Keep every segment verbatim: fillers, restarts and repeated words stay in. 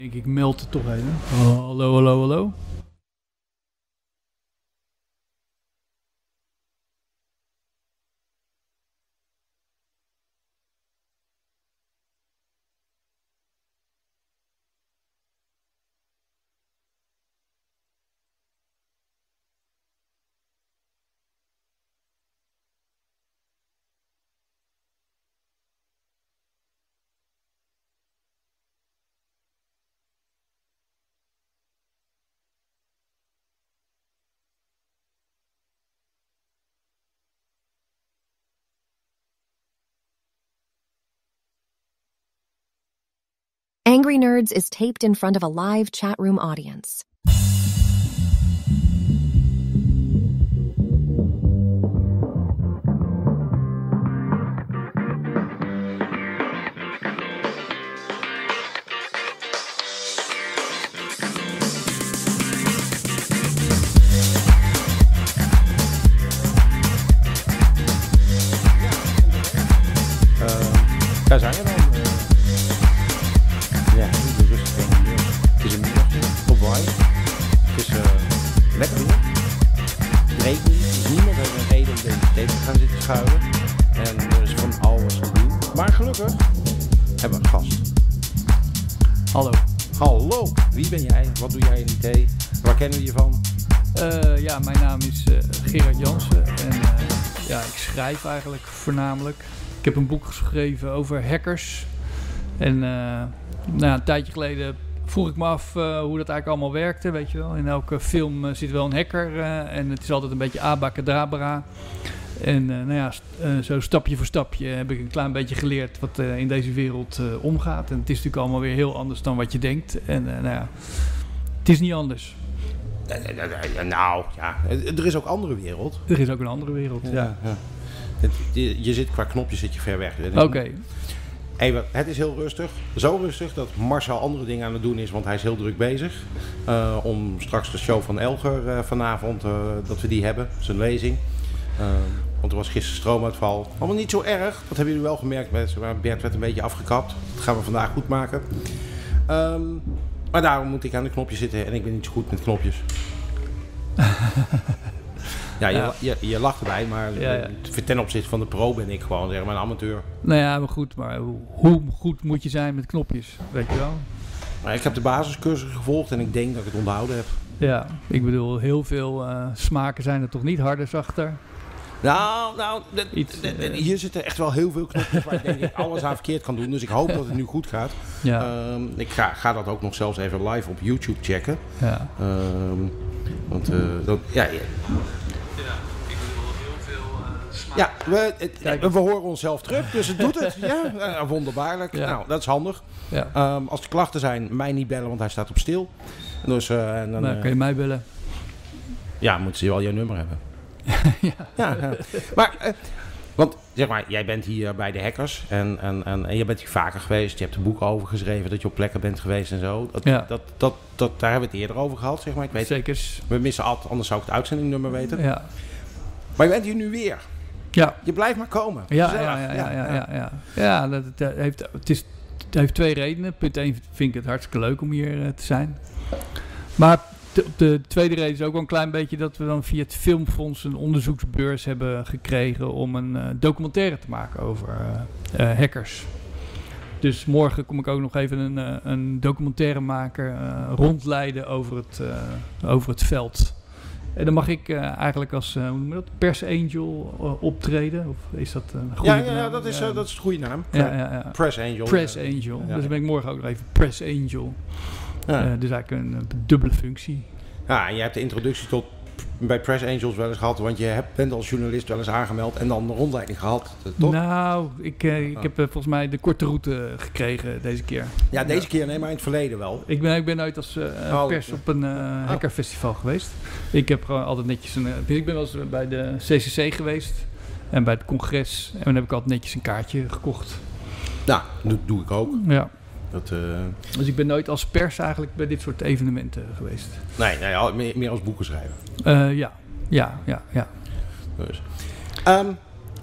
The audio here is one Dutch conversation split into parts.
Ik, ik meld het toch even. Oh, hallo, hallo, hallo. Angry Nerds is taped in front of a live chat room audience. Uh, daar zijn we dan. Ja, de rustige middag. Het is een middagje op Hawaii. Het is uh, lekker weer. Het regent niet, dus niemand heeft een reden om deze tape te gaan zitten schuilen. En er is van alles te doen. Maar gelukkig hebben we een gast. Hallo. Hallo, wie ben jij? Wat doe jij in I T? Waar kennen we je van? Uh, ja, mijn naam is uh, Gerard Jansen en uh, ja, ik schrijf eigenlijk voornamelijk. Ik heb een boek geschreven over hackers. En uh, nou, een tijdje geleden vroeg ik me af uh, hoe dat eigenlijk allemaal werkte, weet je wel. In elke film uh, zit wel een hacker uh, en het is altijd een beetje abacadabra. En uh, nou ja, st- uh, zo stapje voor stapje heb ik een klein beetje geleerd wat uh, in deze wereld uh, omgaat. En het is natuurlijk allemaal weer heel anders dan wat je denkt. En uh, nou ja, het is niet anders. Nou, ja, er is ook een andere wereld. Er is ook een andere wereld, ja. ja. ja. Het, je, je zit qua knopjes zit je ver weg. Oké. Okay. Even, het is heel rustig. Zo rustig dat Marcel andere dingen aan het doen is, want hij is heel druk bezig. Uh, om straks de show van Elger uh, vanavond, uh, dat we die hebben, zijn lezing. Uh, want er was gisteren stroomuitval. Allemaal niet zo erg, dat hebben jullie wel gemerkt. Bert werd een beetje afgekapt. Dat gaan we vandaag goed maken. Um, maar daarom moet ik aan de knopjes zitten en ik ben niet zo goed met knopjes. Ja, je, ja. Je, je lacht erbij, maar ja, ja. ten opzichte van de pro ben ik gewoon zeg maar een amateur. Nou ja, maar goed, maar hoe, hoe goed moet je zijn met knopjes, weet je wel? Nou, ik heb de basiscursus gevolgd en ik denk dat ik het onthouden heb. Ja, ik bedoel, heel veel uh, smaken zijn er toch niet harder zachter? Nou, nou de, Iets, de, de, hier zitten echt wel heel veel knopjes waar ik denk ik alles aan verkeerd kan doen. Dus ik hoop dat het nu goed gaat. Ja. Um, ik ga, ga dat ook nog zelfs even live op YouTube checken. Ja. Um, want uh, dat, ja... ja. Ja, we, het, we horen onszelf terug, dus het doet het. Ja, uh, wonderbaarlijk. Ja. Nou, dat is handig. Ja. Um, als er klachten zijn, mij niet bellen, want hij staat op stil. Dus, uh, en dan, nou, uh, kun je mij bellen? Ja, moeten ze wel jouw nummer hebben. ja. ja, ja. Maar, uh, want zeg maar, jij bent hier bij de hackers en, en, en, en je bent hier vaker geweest. Je hebt er boeken over geschreven dat je op plekken bent geweest en zo. Dat, ja. dat, dat, dat, daar hebben we het eerder over gehad, zeg maar. Ik weet, Zeker. We missen Ad, anders zou ik het uitzendingnummer weten. Ja. Maar je bent hier nu weer. Ja. Je blijft maar komen. Ja, ja, ja, ja, ja, ja, ja. ja dat, het, heeft, het, is, het heeft twee redenen. Punt één vind ik het hartstikke leuk om hier uh, te zijn. Maar de, de tweede reden is ook wel een klein beetje dat we dan via het Filmfonds een onderzoeksbeurs hebben gekregen om een uh, documentaire te maken over uh, uh, hackers. Dus morgen kom ik ook nog even een, uh, een documentairemaker uh, rondleiden over het, uh, over het veld. En dan mag ik uh, eigenlijk als uh, hoe noem je dat, persangel uh, optreden. Of is dat een goede ja, ja, naam? Ja, dat is, ja. uh, dat is een goede naam. Ja, ja, ja. Press Angel. Press Angel. Ja. Dus dan ben ik morgen ook nog even Press Angel. Ja. Uh, dus eigenlijk een, een dubbele functie. Ja, en jij hebt de introductie tot bij Press Angels wel eens gehad, want je hebt, bent als journalist wel eens aangemeld en dan de rondleiding gehad, toch? Nou, ik, uh, ik oh. heb uh, volgens mij de korte route gekregen deze keer. Ja, deze ja. keer nee, maar in het verleden wel. Ik ben, ik ben nooit als uh, oh, pers ja. op een uh, hackerfestival oh. geweest. Ik heb gewoon altijd netjes een... Uh, ik ben wel eens bij de C C C geweest en bij het congres en dan heb ik altijd netjes een kaartje gekocht. Nou, dat doe ik ook. Ja. Dat, uh... Dus ik ben nooit als pers eigenlijk bij dit soort evenementen geweest. Nee, nee meer, meer als boeken schrijven. Uh, ja, ja, ja, ja. Dus. Um,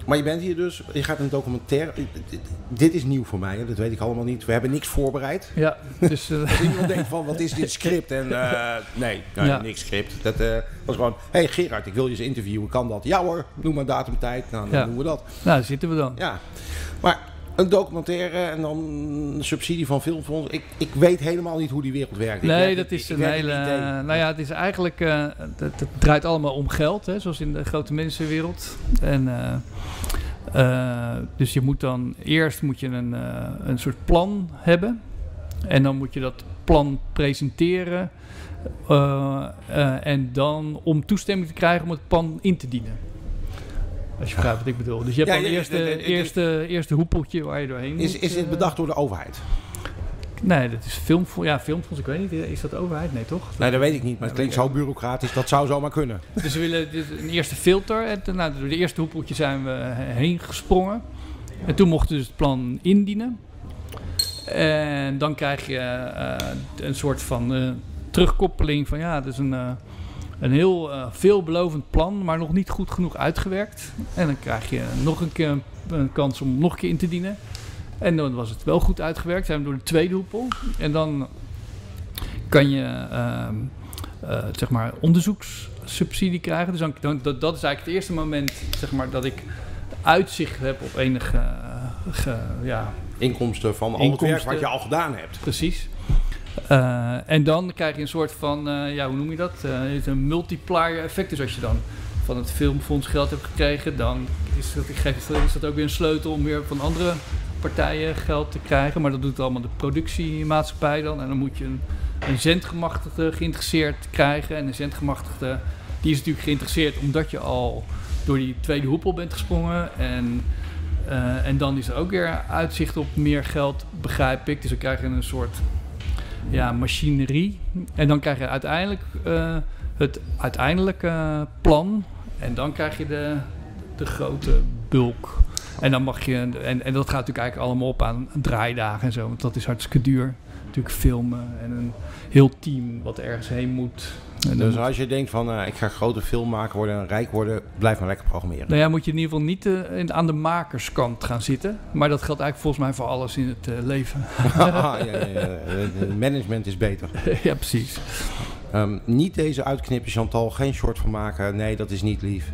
Maar je bent hier dus, je gaat een documentaire. Dit is nieuw voor mij, hè? Dat weet ik allemaal niet. We hebben niks voorbereid. Ja, dus... Uh, Als iemand denkt van, wat is dit script? En uh, nee, nee ja. niks script. Dat uh, was gewoon, hé hey Gerard, ik wil je eens interviewen, kan dat? Ja hoor, noem maar datum, tijd, nou dan ja. doen we dat. Nou, daar zitten we dan. Ja, maar een documentaire en dan een subsidie van Filmfonds. Ik, ik weet helemaal niet hoe die wereld werkt. Nee, ik dat is ik, een ik hele... Nou ja, het is eigenlijk... Uh, het, het draait allemaal om geld, hè, zoals in de grote mensenwereld. En... Uh, Uh, dus je moet dan eerst moet je een, uh, een soort plan hebben. En dan moet je dat plan presenteren. Uh, uh, en dan om toestemming te krijgen om het plan in te dienen. Als je begrijpt wat ik bedoel. Dus je hebt ja, dan ja, eerst het eerste, eerste hoepeltje waar je doorheen is, moet. Is dit bedacht door de overheid? Nee, dat is Filmfonds. Ja, Filmfonds, ik weet niet. Is dat de overheid? Nee, toch? Nee, dat weet ik niet. Maar het klinkt zo bureaucratisch. Dat zou zomaar kunnen. Dus we willen dus een eerste filter. En, nou, door de eerste hoepeltje zijn we heen gesprongen. En toen mochten we dus het plan indienen. En dan krijg je uh, een soort van uh, terugkoppeling van ja, het is een, uh, een heel uh, veelbelovend plan, maar nog niet goed genoeg uitgewerkt. En dan krijg je nog een keer een kans om nog een keer in te dienen. En dan was het wel goed uitgewerkt. Zijn we door de tweede hoepel. En dan kan je uh, uh, zeg maar onderzoekssubsidie krijgen. Dus dan, dan, dat, dat is eigenlijk het eerste moment zeg maar, dat ik uitzicht heb op enige uh, ge, ja, inkomsten van al het werk wat je al gedaan hebt. Precies. Uh, en dan krijg je een soort van, uh, ja, hoe noem je dat? Uh, een multiplier effect. Dus als je dan van het Filmfonds geld hebt gekregen, dan is dat, ik geef, is dat ook weer een sleutel om weer van andere partijen geld te krijgen. Maar dat doet allemaal de productiemaatschappij dan. En dan moet je een, een zendgemachtigde geïnteresseerd krijgen. En een zendgemachtigde, die is natuurlijk geïnteresseerd omdat je al door die tweede hoepel bent gesprongen. En, uh, en dan is er ook weer uitzicht op meer geld, begrijp ik. Dus dan krijg je een soort ja, machinerie. En dan krijg je uiteindelijk uh, het uiteindelijke plan. En dan krijg je de, de grote bulk. En dan mag je, en, en dat gaat natuurlijk eigenlijk allemaal op aan draaidagen en zo. Want dat is hartstikke duur. Natuurlijk filmen en een heel team wat ergens heen moet. En dus moet... als je denkt van uh, ik ga grote filmmaker worden en rijk worden, blijf maar lekker programmeren. Nou ja, moet je in ieder geval niet uh, in, aan de makerskant gaan zitten. Maar dat geldt eigenlijk volgens mij voor alles in het uh, leven. ah, ja, ja, ja. De management is beter. Ja, precies. Um, niet deze uitknippen, Chantal. Geen short van maken. Nee, dat is niet lief.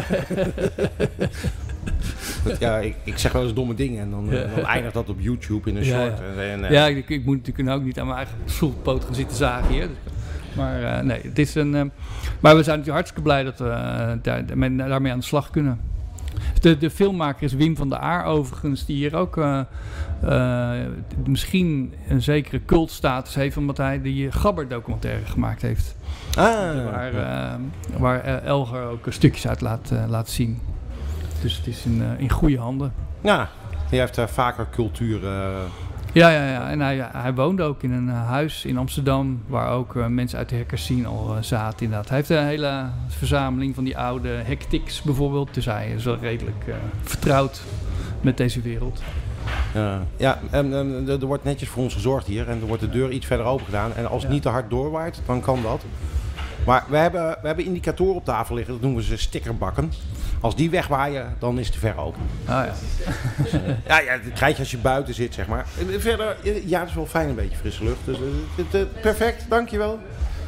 dat, ja, ik, ik zeg wel eens domme dingen en dan, ja. dan eindigt dat op YouTube in een ja, short. Ja, en, uh, ja ik, ik moet natuurlijk ook niet aan mijn eigen stoelpoot gaan zitten zagen hier. Maar uh, nee, het is een. Uh, maar we zijn natuurlijk hartstikke blij dat we uh, daar, daarmee aan de slag kunnen. De, de filmmaker is Wim van der Aar overigens, die hier ook uh, uh, misschien een zekere cultstatus heeft, omdat hij die Gabber documentaire gemaakt heeft. Ah, waar uh, waar uh, Elger ook stukjes uit laat, uh, laat zien. Dus het is in, uh, in goede handen. Ja, hij heeft uh, vaker cultuur... Uh... Ja, ja, ja, en hij, hij woonde ook in een uh, huis in Amsterdam, waar ook uh, mensen uit de hackers zien al uh, zaten inderdaad. Hij heeft een hele verzameling van die oude hactics bijvoorbeeld, dus hij is wel redelijk uh, vertrouwd met deze wereld. Uh, ja, en, en, er wordt netjes voor ons gezorgd hier en er wordt de deur iets verder open gedaan. En als het ja. niet te hard doorwaait, dan kan dat. Maar we hebben, we hebben indicatoren op tafel liggen, dat noemen we ze stickerbakken. Als die wegwaaien, dan is het te ver open. Ah, ja. Dus, uh, ja, ja, dat krijg je als je buiten zit, zeg maar. Verder, ja, het is wel fijn, een beetje frisse lucht. Dus, uh, uh, perfect, dankjewel.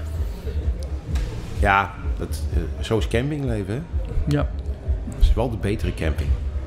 Ja, dat, uh, zo is campingleven, hè? Ja. Dat is wel de betere camping.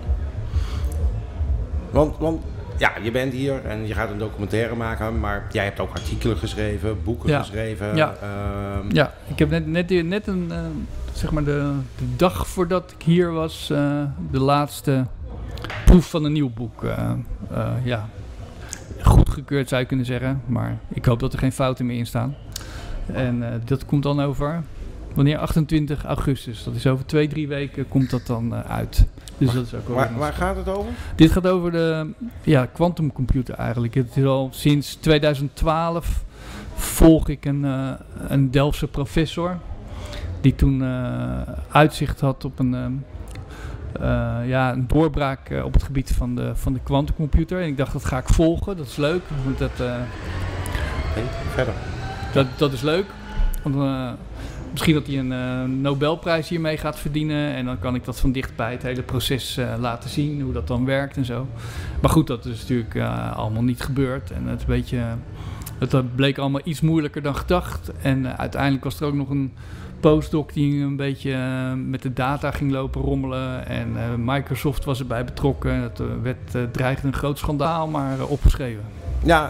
Want, want ja, je bent hier en je gaat een documentaire maken, maar jij hebt ook artikelen geschreven, boeken ja. geschreven. Ja. Uh, ja, ik heb net, net, net een, uh, zeg maar de, de dag voordat ik hier was, uh, de laatste proef van een nieuw boek. Uh, uh, ja, goedgekeurd zou je kunnen zeggen, maar ik hoop dat er geen fouten meer in staan. En uh, dat komt dan over, wanneer achtentwintig augustus, dat is over twee, drie weken, komt dat dan uh, uit. Dus waar, dat is ook wel waar, waar gaat het over? Dit gaat over de ja, quantumcomputer eigenlijk. Het is al sinds tweeduizend twaalf volg ik een, uh, een Delftse professor die toen uh, uitzicht had op een, uh, uh, ja, een doorbraak uh, op het gebied van de, van de quantumcomputer. En ik dacht, dat ga ik volgen, dat is leuk. Want dat, uh, nee, verder. Dat, dat is leuk. Want, uh, misschien dat hij een uh, Nobelprijs hiermee gaat verdienen. En dan kan ik dat van dichtbij het hele proces uh, laten zien, hoe dat dan werkt en zo. Maar goed, dat is natuurlijk uh, allemaal niet gebeurd. En het, een beetje, uh, het bleek allemaal iets moeilijker dan gedacht. En uh, uiteindelijk was er ook nog een postdoc die een beetje uh, met de data ging lopen rommelen. En uh, Microsoft was erbij betrokken. Het uh, werd uh, dreigde een groot schandaal, maar uh, opgeschreven. Ja,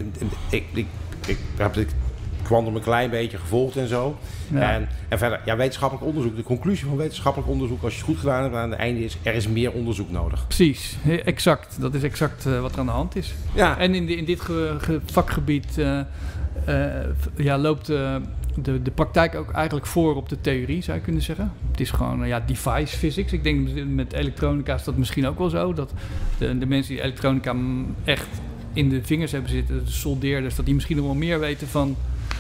ik, ik, ik heb het kwantum een klein beetje gevolgd en zo. Ja. En, en verder, ja, wetenschappelijk onderzoek. De conclusie van wetenschappelijk onderzoek, als je het goed gedaan hebt, aan het einde is, er is meer onderzoek nodig. Precies, exact. Dat is exact uh, wat er aan de hand is. Ja. En in, de, in dit ge, ge, vakgebied uh, uh, ja, loopt uh, de, de praktijk ook eigenlijk voor op de theorie, zou je kunnen zeggen. Het is gewoon uh, ja, device physics. Ik denk met elektronica is dat misschien ook wel zo. Dat de, de mensen die elektronica echt in de vingers hebben zitten, de soldeerders, dat die misschien nog wel meer weten van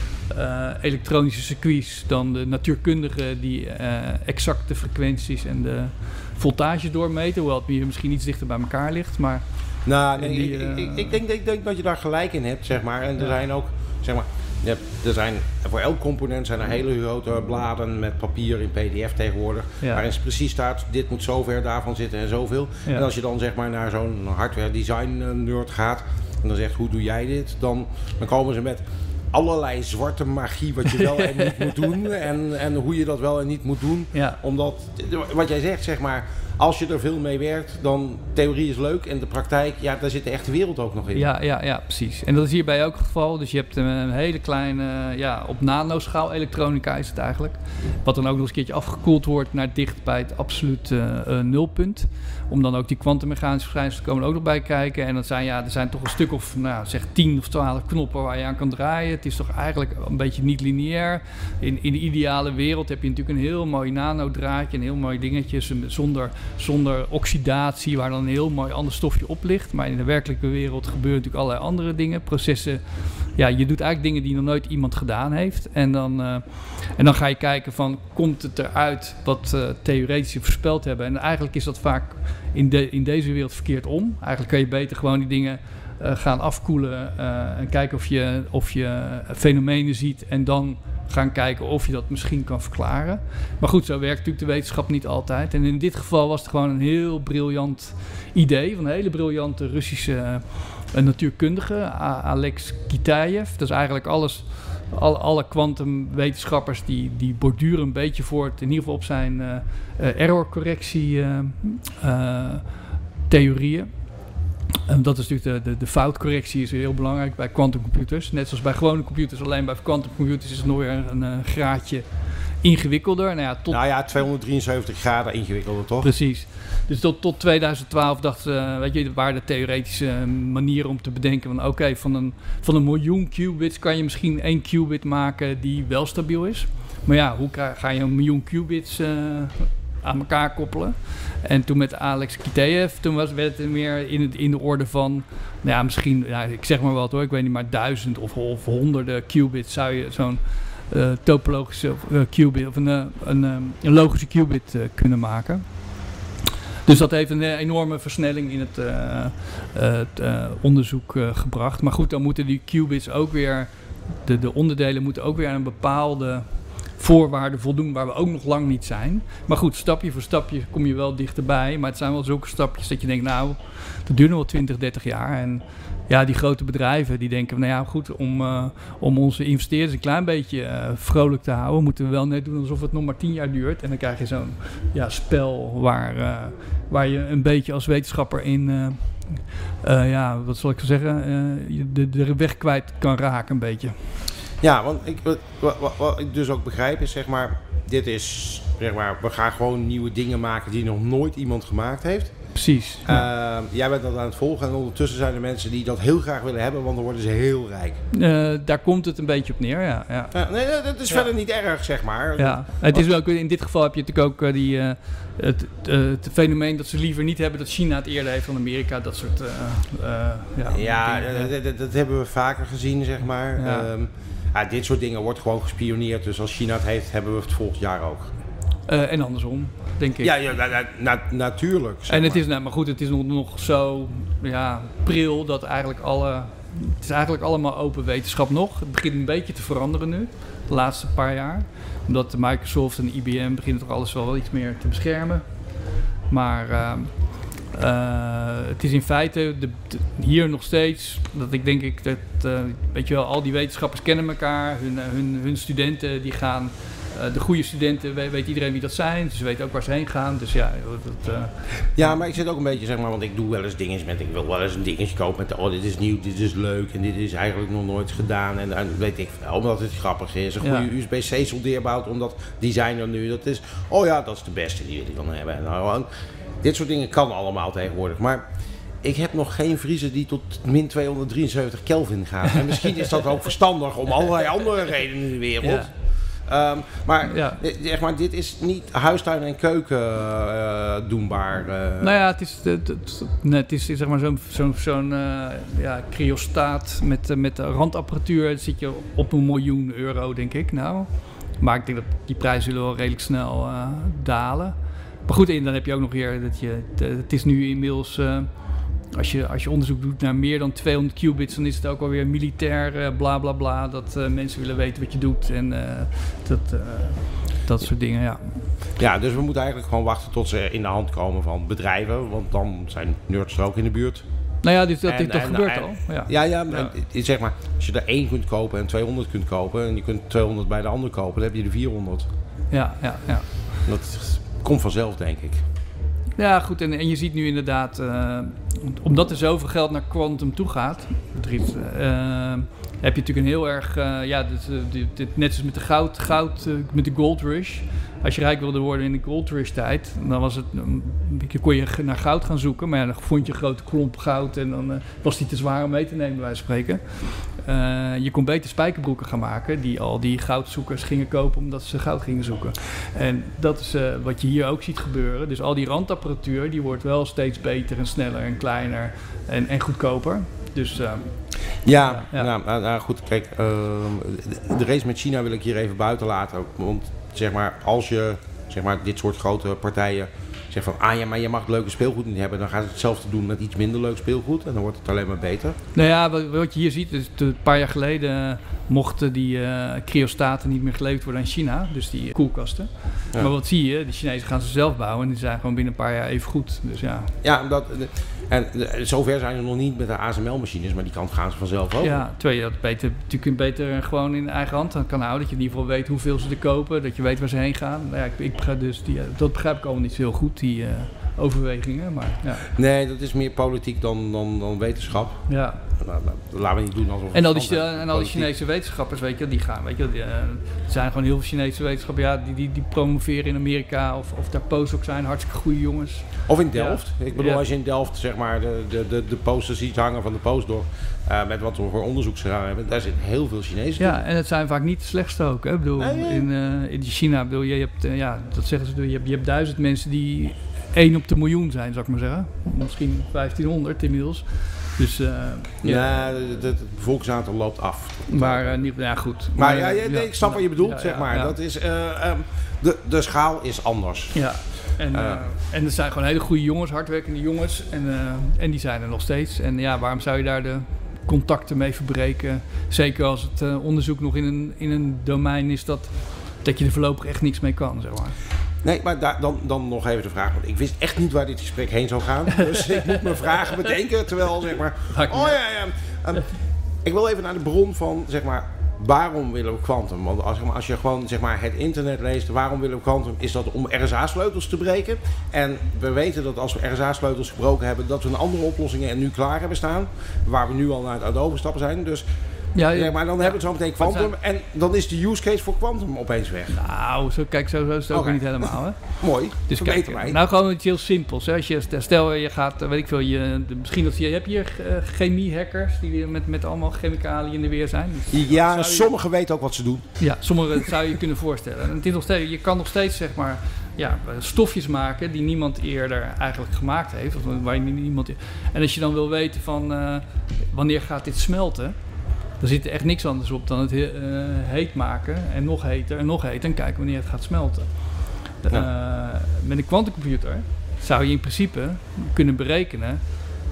uh, elektronische circuits dan de natuurkundigen die uh, exact de frequenties en de voltages doormeten, hoewel het hier misschien iets dichter bij elkaar ligt. Maar nou, nee, die, ik, ik, ik, denk, ik denk dat je daar gelijk in hebt, zeg maar. En er ja. zijn ook, zeg maar, ja, er zijn, voor elk component zijn er hele grote bladen met papier in P D F tegenwoordig, ja. waarin precies staat, dit moet zover daarvan zitten en zoveel. Ja. En als je dan zeg maar naar zo'n hardware design nerd gaat en dan zegt, hoe doe jij dit? Dan, dan komen ze met allerlei zwarte magie wat je wel en niet moet doen en, en hoe je dat wel en niet moet doen. Ja. Omdat, wat jij zegt, zeg maar, als je er veel mee werkt, dan theorie is leuk en de praktijk, ja, daar zit de echte wereld ook nog in. Ja, ja, ja, precies. En dat is hierbij ook het geval. Dus je hebt een hele kleine, ja, op nanoschaal elektronica is het eigenlijk. Wat dan ook nog eens een keertje afgekoeld wordt naar dicht bij het absolute uh, nulpunt. Om dan ook die kwantummechanische verschijnselen komen er ook nog bij kijken. En dat zijn, ja, er zijn toch een stuk of, nou, zeg tien of twaalf knoppen waar je aan kan draaien. Het is toch eigenlijk een beetje niet lineair. In, in de ideale wereld heb je natuurlijk een heel mooi nanodraadje, een heel mooi dingetje zonder, zonder oxidatie, waar dan een heel mooi ander stofje op ligt. Maar in de werkelijke wereld gebeuren natuurlijk allerlei andere dingen, processen. Ja, je doet eigenlijk dingen die nog nooit iemand gedaan heeft. En dan, uh, en dan ga je kijken van, komt het eruit wat uh, theoretici voorspeld hebben. En eigenlijk is dat vaak in, de, in deze wereld verkeerd om. Eigenlijk kan je beter gewoon die dingen uh, gaan afkoelen uh, en kijken of je, of je fenomenen ziet en dan gaan kijken of je dat misschien kan verklaren. Maar goed, zo werkt natuurlijk de wetenschap niet altijd. En in dit geval was het gewoon een heel briljant idee van een hele briljante Russische uh, een natuurkundige, Alex Kitaev. Dat is eigenlijk alles, alle, alle kwantumwetenschappers die, die borduren een beetje voort, in ieder geval op zijn uh, uh, errorcorrectie uh, uh, theorieën. En dat is natuurlijk de, de, de foutcorrectie is heel belangrijk bij quantumcomputers. Net zoals bij gewone computers, alleen bij quantumcomputers is het nog weer een, een, een graadje ingewikkelder. Nou ja, tot... nou ja, tweehonderddrieënzeventig graden ingewikkelder, toch? Precies. Dus tot, tot tweeduizend twaalf dachten ze, weet je, waren de theoretische manieren om te bedenken van oké, okay, van, een, van een miljoen qubits kan je misschien één qubit maken die wel stabiel is. Maar ja, hoe ga je een miljoen qubits uh, aan elkaar koppelen? En toen met Alex Kitaev, toen was, werd het meer in, het, in de orde van, nou ja, misschien, ja, ik zeg maar wat hoor, ik weet niet, maar duizend of, of honderden qubits zou je zo'n uh, topologische uh, qubit of een, uh, een, um, een logische qubit uh, kunnen maken. Dus dat heeft een enorme versnelling in het, uh, uh, het uh, onderzoek uh, gebracht. Maar goed, dan moeten die qubits ook weer, de, de onderdelen moeten ook weer aan een bepaalde voorwaarden voldoen waar we ook nog lang niet zijn. Maar goed, stapje voor stapje kom je wel dichterbij. Maar het zijn wel zulke stapjes dat je denkt, nou, dat duurt nog wel twintig, dertig jaar. En ja, die grote bedrijven die denken, nou ja, goed, om, uh, om onze investeerders een klein beetje uh, vrolijk te houden, moeten we wel net doen alsof het nog maar tien jaar duurt. En dan krijg je zo'n ja, spel waar, uh, waar je een beetje als wetenschapper in, uh, uh, ja, wat zal ik zeggen, uh, de, de weg kwijt kan raken een beetje. Ja, want ik, wat, wat, wat ik dus ook begrijp is, zeg maar, dit is, zeg maar, we gaan gewoon nieuwe dingen maken die nog nooit iemand gemaakt heeft. Precies. Ja. Uh, jij bent dat aan het volgen en ondertussen zijn er mensen die dat heel graag willen hebben, want dan worden ze heel rijk. Uh, daar komt het een beetje op neer, ja. ja. Uh, nee, dat is ja. verder niet erg, zeg maar. Ja, het is wel, in dit geval heb je natuurlijk ook uh, die, uh, het, uh, het fenomeen dat ze liever niet hebben dat China het eerder heeft dan Amerika, dat soort uh, uh, ja, ja dat, dat, dat hebben we vaker gezien, zeg maar. Ja. Um, ja, dit soort dingen wordt gewoon gespioneerd, dus als China het heeft, hebben we het volgend jaar ook. Uh, en andersom, denk ik. Ja, ja na, na, natuurlijk. En het is, nou, maar goed, het is nog, nog zo ja, pril dat eigenlijk alle het is eigenlijk allemaal open wetenschap nog. Het begint een beetje te veranderen nu, de laatste paar jaar. Omdat Microsoft en I B M beginnen toch alles wel iets meer te beschermen. Maar uh, uh, het is in feite de, de, hier nog steeds dat ik denk ik dat, uh, weet je wel, al die wetenschappers kennen elkaar. Hun, hun, hun studenten die gaan... Uh, de goede studenten, weet, weet iedereen wie dat zijn. Dus ze weten ook waar ze heen gaan. Dus ja, dat, uh... ja, maar ik zit ook een beetje, zeg maar, want ik doe wel eens dingen met, ik wil wel eens een dingetje kopen met, oh, dit is nieuw, dit is leuk en dit is eigenlijk nog nooit gedaan. En, en weet ik wel, omdat het grappig is. Een goede ja. U S B C soldeerbout, omdat die zijn er nu. Dat is, oh ja, dat is de beste, die wil ik dan hebben. En nou, dit soort dingen kan allemaal tegenwoordig. Maar ik heb nog geen vriezer die tot min tweehonderddrieënzeventig Kelvin gaat. En misschien is dat ook verstandig om allerlei andere redenen in de wereld. Ja. Um, maar, ja. zeg maar dit is niet huistuin en keuken uh, doenbaar. Uh. Nou ja, het is, het, het, het is zeg maar zo'n zo'n zo'n uh, ja, cryostaat met, uh, met randapparatuur. Dan zit je op een miljoen euro, denk ik. Nou. Maar ik denk dat die prijzen zullen wel redelijk snel uh, dalen. Maar goed, en dan heb je ook nog weer dat je. Het is nu inmiddels. Uh, Als je, als je onderzoek doet naar meer dan tweehonderd qubits, dan is het ook alweer militair uh, bla bla bla. Dat uh, mensen willen weten wat je doet en uh, dat, uh, dat soort dingen, ja. Ja, dus we moeten eigenlijk gewoon wachten tot ze in de hand komen van bedrijven. Want dan zijn nerds er ook in de buurt. Nou ja, dit, dat, dit, dat en, gebeurt en, al. Ja, ja, ja, ja. En, zeg maar, als je er één kunt kopen en tweehonderd kunt kopen en je kunt tweehonderd bij de ander kopen, dan heb je er vierhonderd. Ja, ja, ja. Dat komt vanzelf, denk ik. Ja, goed. En, en je ziet nu inderdaad, uh, omdat er zoveel geld naar quantum toe gaat, uh, heb je natuurlijk een heel erg, uh, ja, dit, dit, dit, net als met de goud, goud uh, met de gold rush. Als je rijk wilde worden in de gold rush tijd, dan was het, um, kon je naar goud gaan zoeken, maar ja, dan vond je een grote klomp goud en dan uh, was die te zwaar om mee te nemen, bij wijze van spreken. Uh, je kon beter spijkerbroeken gaan maken die al die goudzoekers gingen kopen omdat ze goud gingen zoeken. En dat is uh, wat je hier ook ziet gebeuren. Dus al die randapparatuur die wordt wel steeds beter en sneller en kleiner en, en goedkoper. Dus, uh, ja, ja. Nou, nou, nou goed, kijk, uh, de race met China wil ik hier even buiten laten. Want zeg maar, als je zeg maar, dit soort grote partijen zegt van, ah ja, maar je mag leuke speelgoed niet hebben, dan gaat het hetzelfde doen met iets minder leuk speelgoed en dan wordt het alleen maar beter. Nou ja, wat, wat je hier ziet, is een paar jaar geleden mochten die uh, cryostaten niet meer geleverd worden aan China, dus die koelkasten. Ja. Maar wat zie je, de Chinezen gaan ze zelf bouwen en die zijn gewoon binnen een paar jaar even goed. Dus ja. Ja, dat, en zover zijn ze nog niet met de A S M L-machines, maar die kant gaan ze vanzelf ook. Ja, terwijl je dat beter, natuurlijk beter gewoon in eigen hand kan houden, dat je in ieder geval weet hoeveel ze er kopen, dat je weet waar ze heen gaan. Nou ja, ik, ik begrijp dus die, dat begrijp ik allemaal niet zo heel goed, die uh, overwegingen. Maar, ja. Nee, dat is meer politiek dan, dan, dan wetenschap. Ja. Nou, dat laten we niet doen alsof en al die, uh, en al die Chinese wetenschappers, weet je, die gaan, weet je, die, uh, er zijn gewoon heel veel Chinese wetenschappers, ja, die, die, die promoveren in Amerika of, of daar postdocs zijn, hartstikke goede jongens. Of in Delft. Ja. Ik bedoel, ja. als je in Delft zeg maar de, de, de, de posters ziet hangen van de postdoc, uh, met wat we voor onderzoek gedaan hebben, daar zitten heel veel Chinezen. Ja, en het zijn vaak niet de slechtste ook. Hè? Ik bedoel, nee, ja. in, uh, in China, bedoel, je hebt, uh, ja, dat zeggen ze, je hebt, je hebt duizend mensen die één op de miljoen zijn, zou ik maar zeggen. Misschien vijftienhonderd inmiddels. Dus, uh, ja, ja het, het bevolkingsaantal loopt af. Maar uh, niet, ja, goed. Maar, maar ja, ja, nee, ik snap ja, wat je bedoelt, ja, zeg maar. Ja, ja. Dat is, uh, um, de, de schaal is anders. Ja, en, uh, uh, en er zijn gewoon hele goede jongens, hardwerkende jongens. En, uh, en die zijn er nog steeds. En ja, waarom zou je daar de contacten mee verbreken? Zeker als het uh, onderzoek nog in een, in een domein is dat, dat je er voorlopig echt niks mee kan, zeg maar. Nee, maar daar, dan, dan nog even de vraag. Want ik wist echt niet waar dit gesprek heen zou gaan. Dus ik moet mijn vragen bedenken. Terwijl, zeg maar... Oh ja, ja. Um, ik wil even naar de bron van, zeg maar... Waarom willen we quantum? Want als, als je gewoon zeg maar, het internet leest, waarom willen we quantum? Is dat om R S A-sleutels te breken? En we weten dat als we R S A-sleutels gebroken hebben, dat we een andere oplossingen en nu klaar hebben staan. Waar we nu al naar het Adobe stappen zijn. Dus... Ja, ja, maar dan ja, hebben we zo meteen quantum en dan is de use case voor quantum opeens weg. Nou, zo, kijk, zo, zo is het ook okay. niet helemaal. Hè? Mooi, dus kijk, mij. Nou, gewoon iets heel simpels. Hè. Als je, stel, je gaat, weet ik veel, je, misschien dat je, heb je uh, chemie-hackers die met, met allemaal chemicaliën in de weer zijn. Dus ja, je, sommigen weten ook wat ze doen. Ja, sommigen zou je kunnen voorstellen. En het is nog steeds, je kan nog steeds, zeg maar, ja, stofjes maken die niemand eerder eigenlijk gemaakt heeft. Of waar niemand, en als je dan wil weten van, uh, wanneer gaat dit smelten? Er zit echt niks anders op dan het he- uh, heet maken en nog heter en nog heter en kijken wanneer het gaat smelten. Ja. Uh, met een quantumcomputer zou je in principe kunnen berekenen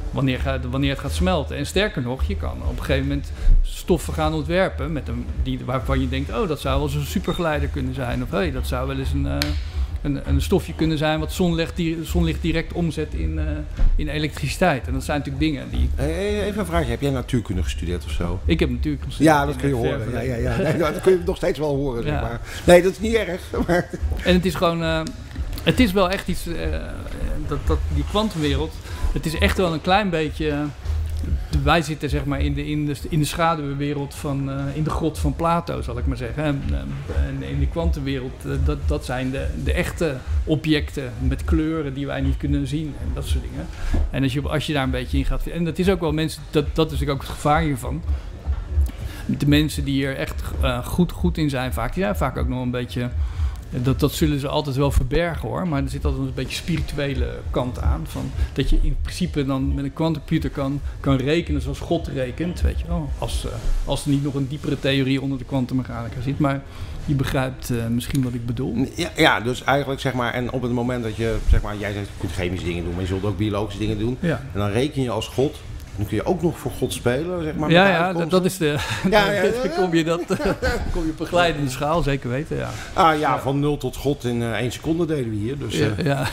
wanneer, gaat, wanneer het gaat smelten. En sterker nog, je kan op een gegeven moment stoffen gaan ontwerpen met een, die, waarvan je denkt, oh, dat zou wel eens een supergeleider kunnen zijn. Of hey, dat zou wel eens een, uh, een, een stofje kunnen zijn wat zonlicht, die, zonlicht direct omzet in, uh, in elektriciteit. En dat zijn natuurlijk dingen die... Hey, even een vraagje, heb jij natuurkunde gestudeerd of zo? Ik heb natuurlijk gestudeerd. Ja, dat kun je horen. Ja, ja, ja. Nee, dat kun je nog steeds wel horen, zeg maar. Nee, dat is niet erg. Maar... En het is gewoon... Uh, het is wel echt iets... Uh, dat, dat, die kwantumwereld... Het is echt wel een klein beetje... Uh, wij zitten zeg maar in de, in de, in de schaduwwereld van... Uh, in de grot van Plato, zal ik maar zeggen. En, en in de kwantumwereld... Uh, dat, dat zijn de, de echte objecten met kleuren die wij niet kunnen zien. En dat soort dingen. En als je, als je daar een beetje in gaat... En dat is ook wel mensen... Dat, dat is natuurlijk ook het gevaar hiervan. De mensen die er echt uh, goed, goed in zijn vaak... Die zijn vaak ook nog een beetje... Dat, dat zullen ze altijd wel verbergen hoor, maar er zit altijd een beetje spirituele kant aan. Van, dat je in principe dan met een quantumcomputer kan, kan rekenen zoals God rekent. Weet je wel, als, uh, als er niet nog een diepere theorie onder de kwantummechanica zit. Maar je begrijpt uh, misschien wat ik bedoel. Ja, ja, dus eigenlijk zeg maar, en op het moment dat je, zeg maar, jij zegt je kunt chemische dingen doen, maar je zult ook biologische dingen doen. Ja. En dan reken je als God. Dan kun je ook nog voor God spelen, zeg maar. Ja, ja, dat, dat is de... Ja, ja, ja, dan kom je, dat, kom je op een glijdende schaal, zeker weten, ja. Ah ja, ja. Van nul tot God in uh, één seconde deden we hier. Dus, uh. ja, ja.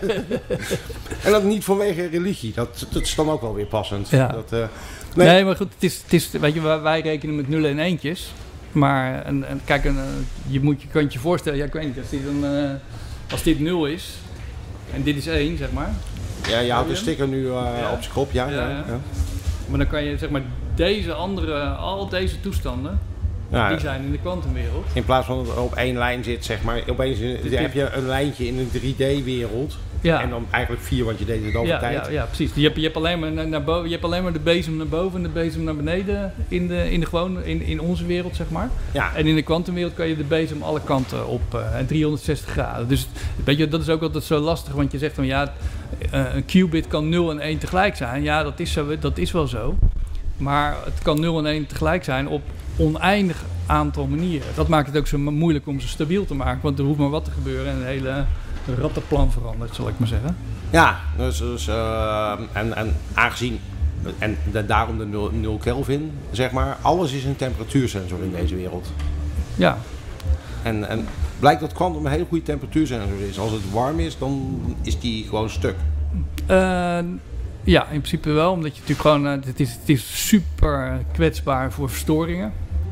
En dat niet vanwege religie, dat, dat is dan ook wel weer passend. Ja. Dat, uh, nee. nee, maar goed, het is, het is, weet je, wij rekenen met nullen en eentjes. Maar en, en, kijk, en, uh, je, moet, je kan je voorstellen, ja, ik weet niet, als dit, een, uh, als dit nul is en dit is één, zeg maar... Ja, je houdt de sticker nu uh, ja. op zijn kop, ja, ja, ja. ja. Maar dan kan je zeg maar deze andere, al deze toestanden, ja, die zijn in de kwantumwereld. In plaats van dat er op één lijn zit, zeg maar, opeens heb je een lijntje in een drie D-wereld. Ja. En dan eigenlijk vier, want je deed het over ja, tijd. Ja, ja, precies. Je hebt, je, hebt alleen maar naar, naar boven, je hebt alleen maar de bezem naar boven en de bezem naar beneden in, de, in, de gewone, in, in onze wereld, zeg maar. Ja. En in de kwantumwereld kan je de bezem alle kanten op uh, en driehonderdzestig graden. Dus weet je, dat is ook altijd zo lastig, want je zegt van ja, uh, een qubit kan nul en één tegelijk zijn. Ja, dat is, zo, dat is wel zo. Maar het kan nul en één tegelijk zijn op oneindig aantal manieren. Dat maakt het ook zo moeilijk om ze stabiel te maken, want er hoeft maar wat te gebeuren en een hele... rattenplan veranderd, zal ik maar zeggen. Ja, dus, dus uh, en, en aangezien, en de, daarom de nul, nul Kelvin, zeg maar, alles is een temperatuursensor in deze wereld. Ja. En, en blijkt dat kwantum een hele goede temperatuursensor is. Als het warm is, dan is die gewoon stuk. Uh, ja, in principe wel, omdat je natuurlijk gewoon, uh, het, is, het is super kwetsbaar voor verstoringen.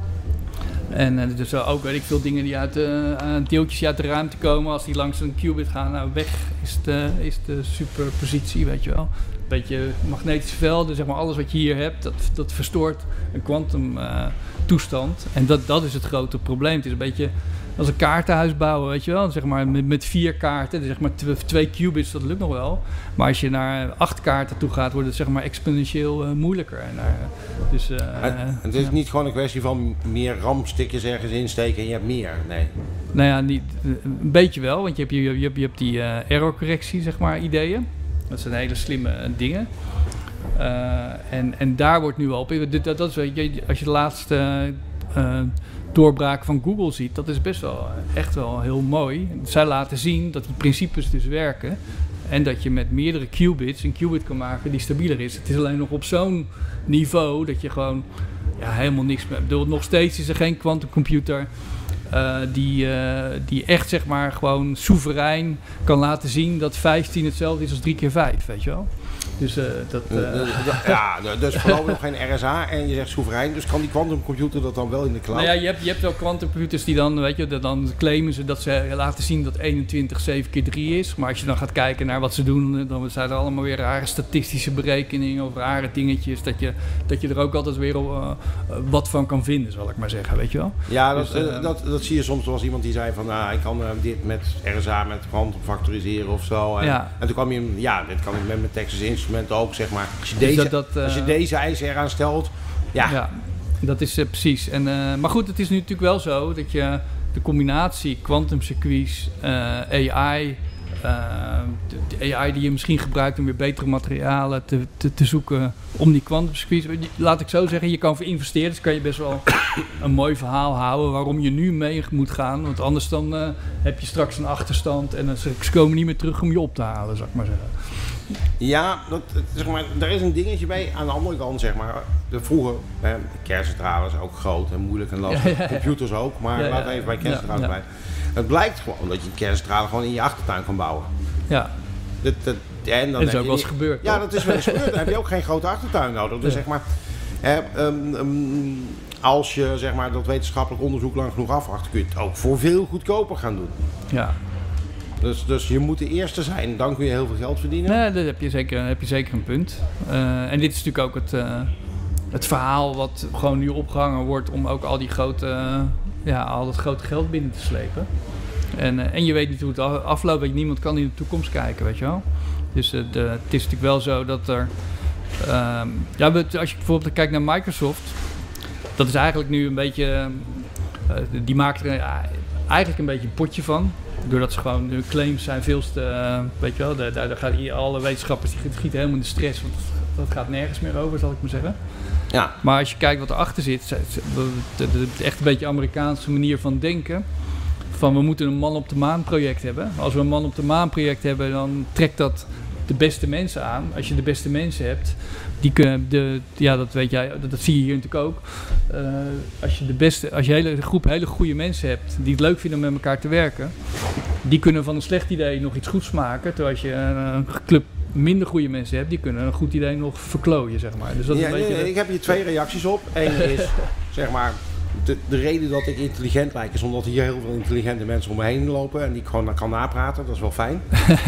En uh, dus ook weet ik veel dingen die uit de, uh, deeltjes die uit de ruimte komen, als die langs een qubit gaan, nou weg is de, is de superpositie, weet je wel. Een beetje magnetische velden, zeg maar, alles wat je hier hebt, dat, dat verstoort een kwantum uh, toestand. En dat, dat is het grote probleem. Het is een beetje als een kaartenhuis bouwen, weet je wel. Zeg maar met, met vier kaarten, zeg maar twee, twee qubits, dat lukt nog wel. Maar als je naar acht kaarten toe gaat, wordt het zeg maar exponentieel uh, moeilijker. En, uh, dus, uh, en het is ja. niet gewoon een kwestie van meer RAM-stickers ergens insteken en je hebt meer, nee. Nou ja, niet, een beetje wel, want je hebt, je, je hebt, je hebt die uh, error-correctie, zeg maar, ideeën. Dat zijn hele slimme uh, dingen. Uh, en, en daar wordt nu wel op... Dat, dat is, als je de laatste uh, doorbraak van Google ziet, dat is best wel echt wel heel mooi. Zij laten zien dat die principes dus werken. En dat je met meerdere qubits een qubit kan maken die stabieler is. Het is alleen nog op zo'n niveau dat je gewoon ja, helemaal niks meer... Bedoel, nog steeds is er geen quantumcomputer... Uh, die, uh, die echt zeg maar gewoon soeverein kan laten zien dat vijftien hetzelfde is als drie keer vijf, weet je wel. Dus uh, dat... Uh... Ja, dus voorlopig nog geen R S A en je zegt soeverein, dus kan die quantumcomputer dat dan wel in de cloud? Nou ja, je hebt, je hebt wel quantumcomputers die dan, weet je, dan claimen ze dat ze laten zien dat eenentwintig zeven keer drie is. Maar als je dan gaat kijken naar wat ze doen, dan zijn er allemaal weer rare statistische berekeningen of rare dingetjes, dat je, dat je er ook altijd weer uh, wat van kan vinden, zal ik maar zeggen, weet je wel. Ja, dat, dus, uh, dat, dat zie je soms. Er was iemand die zei van, nou, ik kan uh, dit met R S A, met quantum factoriseren of zo. En, ja. en toen kwam je, ja, dit kan ik met mijn Texas Instruments ook, zeg maar. Als je deze, dus dat, dat, uh, als je deze eisen eraan stelt, ja. ja dat is uh, precies. En, uh, maar goed, het is nu natuurlijk wel zo dat je de combinatie quantumcircuits, uh, A I, uh, de, de A I die je misschien gebruikt om weer betere materialen te, te, te zoeken om die quantumcircuits. Laat ik zo zeggen, je kan voor investeerders kan je best wel een mooi verhaal houden waarom je nu mee moet gaan. Want anders dan uh, heb je straks een achterstand en dan, ze komen niet meer terug om je op te halen, zou ik maar zeggen. Ja, dat, zeg maar, daar is een dingetje bij. Aan de andere kant, zeg maar, de vroeger, hè, de kerncentrales ook groot en moeilijk en lastig. Ja, ja, ja. Computers ook, maar ja, ja, laten we even bij kerncentrales ja, ja. bij. Het blijkt gewoon dat je een kerncentrale gewoon in je achtertuin kan bouwen. Ja. Dat, dat, en dan dat is ook wel eens gebeurd. Ja, dat is wel eens gebeurd. Dan heb je ook geen grote achtertuin nodig. Dus ja. zeg maar, hè, um, um, als je zeg maar, dat wetenschappelijk onderzoek lang genoeg afwacht, kun je het ook voor veel goedkoper gaan doen. Ja. Dus, dus je moet de eerste zijn, dan kun je heel veel geld verdienen. Nee, daar heb je zeker, heb je zeker een punt. Uh, en dit is natuurlijk ook het, uh, het verhaal wat gewoon nu opgehangen wordt om ook al die grote, uh, ja, al dat grote geld binnen te slepen. En, uh, en je weet niet hoe het afloopt, want niemand kan in de toekomst kijken, weet je wel. Dus uh, de, het is natuurlijk wel zo dat er, uh, ja, als je bijvoorbeeld kijkt naar Microsoft, dat is eigenlijk nu een beetje, uh, die maakt er uh, eigenlijk een beetje een potje van. Doordat ze gewoon, hun claims zijn veel te, uh, weet je wel, daar, daar gaan alle wetenschappers die gieten helemaal in de stress, want dat gaat nergens meer over, zal ik maar zeggen. Ja. Maar als je kijkt wat erachter zit, echt een beetje Amerikaanse manier van denken, van we moeten een man op de maan project hebben. Als we een man op de maan project hebben, dan trekt dat de beste mensen aan. Als je de beste mensen hebt, die kunnen, de, ja dat weet jij, dat, dat zie je hier natuurlijk ook. Uh, als je de beste, als je een hele groep hele goede mensen hebt die het leuk vinden om met elkaar te werken, die kunnen van een slecht idee nog iets goeds maken. Terwijl als je een club minder goede mensen hebt, die kunnen een goed idee nog verklooien, zeg maar. Dus dat ja, is een beetje ja, de... Ik heb hier twee reacties op. Eén is, zeg maar, de, de reden dat ik intelligent lijk is omdat hier heel veel intelligente mensen om me heen lopen en die ik gewoon kan napraten. Dat is wel fijn.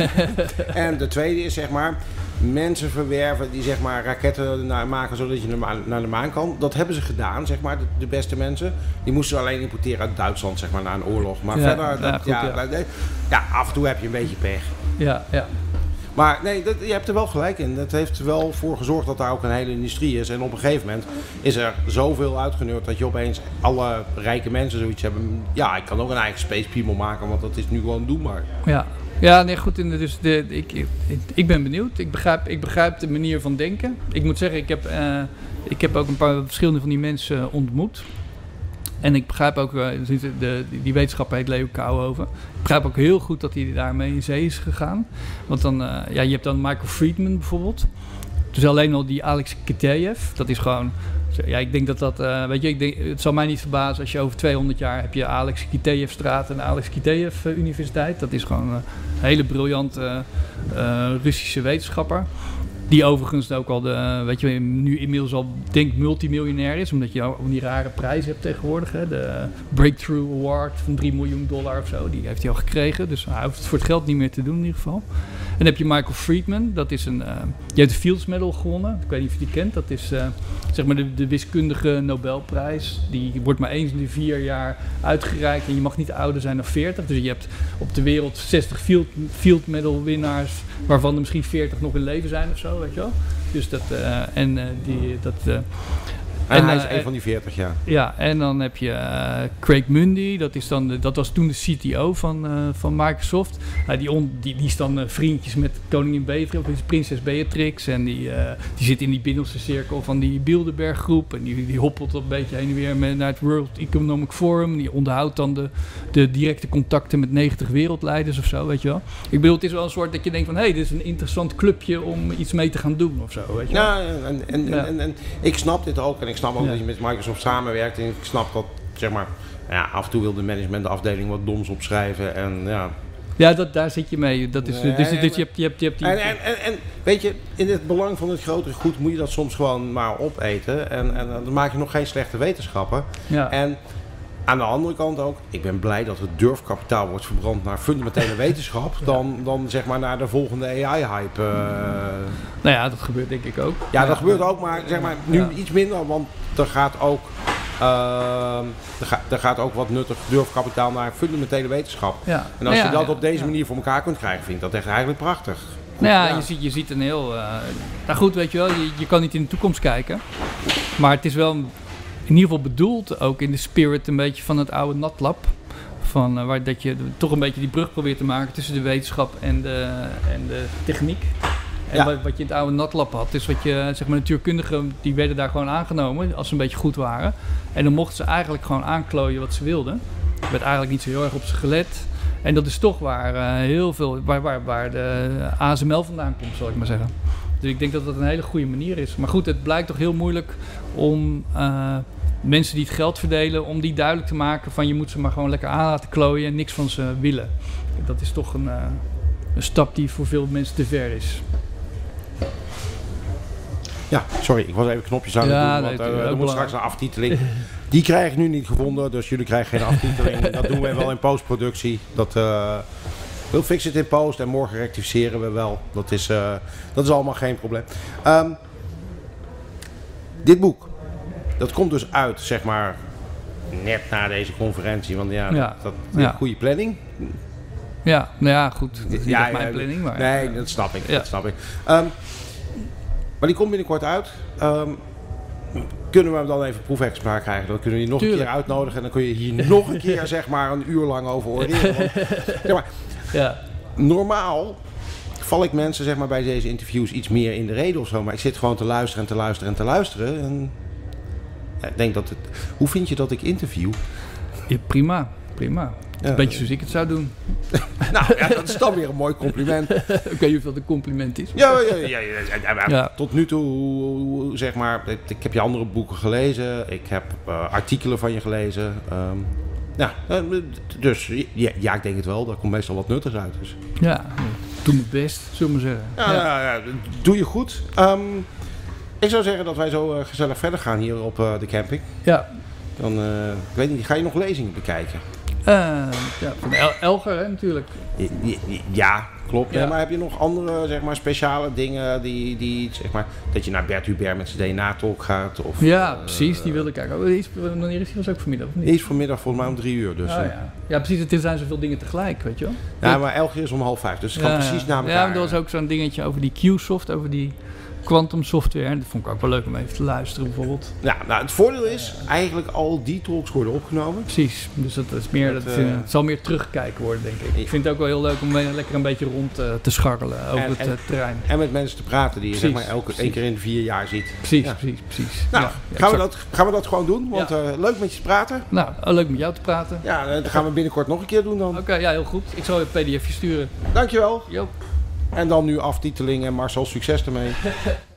En de tweede is, zeg maar, mensen verwerven die zeg maar raketten naar, maken zodat je naar de maan kan. Dat hebben ze gedaan, zeg maar, de, de beste mensen. Die moesten ze alleen importeren uit Duitsland, zeg maar, na een oorlog. Maar ja, verder, dat, ja, goed, ja, ja. ja, af en toe heb je een beetje pech. Ja, ja. Maar nee, dat, je hebt er wel gelijk in. Het heeft er wel voor gezorgd dat daar ook een hele industrie is. En op een gegeven moment is er zoveel uitgeneurd dat je opeens alle rijke mensen zoiets hebben. Ja, ik kan ook een eigen space piemel maken, want dat is nu gewoon doenbaar. Ja, ja, nee, goed. Dus de, ik, ik, ik ben benieuwd. Ik begrijp, ik begrijp de manier van denken. Ik moet zeggen, ik heb, uh, ik heb ook een paar verschillende van die mensen ontmoet. En ik begrijp ook, uh, de, de, die wetenschapper heet Leo Kouwhoven. Ik begrijp ook heel goed dat hij daarmee in zee is gegaan. Want dan, uh, ja, je hebt dan Michael Friedman bijvoorbeeld. Dus alleen al die Alex Kitaev, dat is gewoon... Ja, ik denk dat dat, uh, weet je, ik denk, het zal mij niet verbazen als je over tweehonderd jaar heb je Alex Kitaev-straat en de Alex Kitaev-universiteit. Dat is gewoon een hele briljante uh, Russische wetenschapper. Die overigens ook al de, weet je, nu inmiddels al denk multimiljonair is, omdat je ook die rare prijzen hebt tegenwoordig. Hè? De Breakthrough Award van drie miljoen dollar of zo, die heeft hij al gekregen. Dus hij hoeft het voor het geld niet meer te doen in ieder geval. En dan heb je Michael Friedman, dat is een, uh, die heeft de Fields Medal gewonnen. Ik weet niet of je die kent. Dat is uh, zeg maar de, de wiskundige Nobelprijs. Die wordt maar eens in de vier jaar uitgereikt en je mag niet ouder zijn dan veertig. Dus je hebt op de wereld zestig Field, Field Medal winnaars, waarvan er misschien veertig nog in leven zijn of zo, weet je wel. Dus dat, uh, en uh, die, dat... Uh, En, en hij is uh, een van die veertig, ja. Ja, en dan heb je uh, Craig Mundy, dat, is dan de, dat was toen de C T O van, uh, van Microsoft. Uh, die, on, die, die is dan uh, vriendjes met koningin Beatrix, of prinses Beatrix. En die, uh, die zit in die binnenste cirkel van die Bilderberg groep. En die, die hoppelt een beetje heen en weer met, naar het World Economic Forum. Die onderhoudt dan de, de directe contacten met negentig wereldleiders of zo, weet je wel. Ik bedoel, het is wel een soort dat je denkt van, hé, hey, dit is een interessant clubje om iets mee te gaan doen of zo, weet je wel. Ja, en, en, ja. En, en, en ik snap dit ook en ik Ik snap ook ja. dat je met Microsoft samenwerkt en ik snap dat, zeg maar, ja, af en toe wil de managementafdeling wat doms opschrijven en ja. Ja, dat, daar zit je mee. Dat is, nee, dus, dus je hebt, je hebt, je hebt die... En, en, en, en weet je, in het belang van het grotere goed moet je dat soms gewoon maar opeten en, en dan maak je nog geen slechte wetenschappen. Ja. En aan de andere kant ook, ik ben blij dat het durfkapitaal wordt verbrand naar fundamentele wetenschap dan, ja. dan zeg maar naar de volgende A I-hype. Uh... Nou ja, dat gebeurt denk ik ook. Ja, dat ja. gebeurt ook, maar zeg maar nu ja. iets minder, want er gaat ook, uh, er, ga, er gaat ook wat nuttig durfkapitaal naar fundamentele wetenschap. Ja. En als ja, je dat ja, op deze ja. manier voor elkaar kunt krijgen, vind ik dat echt eigenlijk prachtig. Goed, nou ja, ja. Je, ziet, je ziet een heel... Uh, nou goed, weet je wel, je, je kan niet in de toekomst kijken, maar het is wel in ieder geval bedoeld, ook in de spirit een beetje van het oude NatLab. Van, uh, waar dat je toch een beetje die brug probeert te maken tussen de wetenschap en de, en de techniek. En ja. wat, wat je in het oude NatLab had, is wat je, zeg maar, natuurkundigen, die werden daar gewoon aangenomen als ze een beetje goed waren. En dan mochten ze eigenlijk gewoon aanklooien wat ze wilden. Er werd eigenlijk niet zo heel erg op ze gelet. En dat is toch waar uh, heel veel, waar, waar, waar de A S M L vandaan komt, zal ik maar zeggen. Dus ik denk dat dat een hele goede manier is. Maar goed, het blijkt toch heel moeilijk om uh, mensen die het geld verdelen, om die duidelijk te maken van je moet ze maar gewoon lekker aan laten klooien en niks van ze willen. Dat is toch een, uh, een stap die voor veel mensen te ver is. Ja, sorry, ik was even knopjes aan het ja, doen, want nee, uh, er moet straks een aftiteling. Die krijg ik nu niet gevonden, dus jullie krijgen geen aftiteling. Dat doen we wel in postproductie. Dat, uh, we'll fix it in post en morgen rectificeren we wel. Dat is, uh, dat is allemaal geen probleem. Um, dit boek, dat komt dus uit, zeg maar, net na deze conferentie. Want ja, ja. dat, dat is ja. een goede planning. Ja, nou ja, goed. Dat is niet ja, echt mijn ja, planning, maar... Nee, dat snap ik. Ja. Dat snap ik. Um, maar die komt binnenkort uit. Um, kunnen we hem dan even proefexemplaar krijgen? Dan kunnen we je nog Tuurlijk. een keer uitnodigen. En dan kun je hier nog een keer zeg maar een uur lang over oreren. Want, zeg maar, ja. Normaal val ik mensen zeg maar, bij deze interviews iets meer in de reden of zo. Maar ik zit gewoon te luisteren en te luisteren en te luisteren. En ja, ik denk dat het... Hoe vind je dat ik interview? Ja, prima, prima. Ja, een beetje zoals ik het zou doen. Nou, ja, dat is dan weer een mooi compliment. Ik weet niet of dat een compliment is. Ja, ja, ja, ja, ja, ja, ja. Tot nu toe, zeg maar, ik heb je andere boeken gelezen. Ik heb uh, artikelen van je gelezen. Um, ja, dus ja, ja, ik denk het wel. Daar komt meestal wat nuttigs uit. Dus. Ja, doe mijn best, zullen we maar zeggen. Ja, ja. Ja, ja, doe je goed. Um, ik zou zeggen dat wij zo uh, gezellig verder gaan hier op uh, de camping. Ja. Dan, uh, ik weet niet, ga je nog lezingen bekijken? Uh, ja, van El- Elger hè, natuurlijk. Ja, ja klopt. Ja. Ja, maar heb je nog andere zeg maar, speciale dingen die, die zeg maar, dat je naar Bert Hubert met zijn D N A-talk gaat? Of, ja, uh, precies. Die wilde ik kijken. Wanneer is die? Was ook vanmiddag? Of niet? Die is vanmiddag volgens mij om drie uur. Dus, oh, ja. ja, precies. Het zijn zoveel dingen tegelijk, weet je wel. Ja, ja. Maar Elger is om half vijf. Dus het ja, kan precies na elkaar. Ja, maar er was ook zo'n dingetje over die Qsoft, over die quantum software. Dat vond ik ook wel leuk om even te luisteren bijvoorbeeld. Ja, nou het voordeel is uh, eigenlijk al die talks worden opgenomen. Precies, dus dat is meer, dat, dat uh, het zal meer teruggekeken worden denk ik. Ik vind het ook wel heel leuk om lekker een beetje rond uh, te scharrelen over en, het uh, terrein. En met mensen te praten die je zeg maar elke één keer in de vier jaar ziet. Precies, ja. precies, precies. Nou, ja, gaan, we dat, gaan we dat gewoon doen, want ja. uh, leuk met je te praten. Nou, leuk met jou te praten. Ja, dat gaan we binnenkort nog een keer doen dan. Oké, okay, ja heel goed. Ik zal je een pdfje sturen. Dankjewel. Jo. En dan nu aftiteling en Marcel, succes ermee.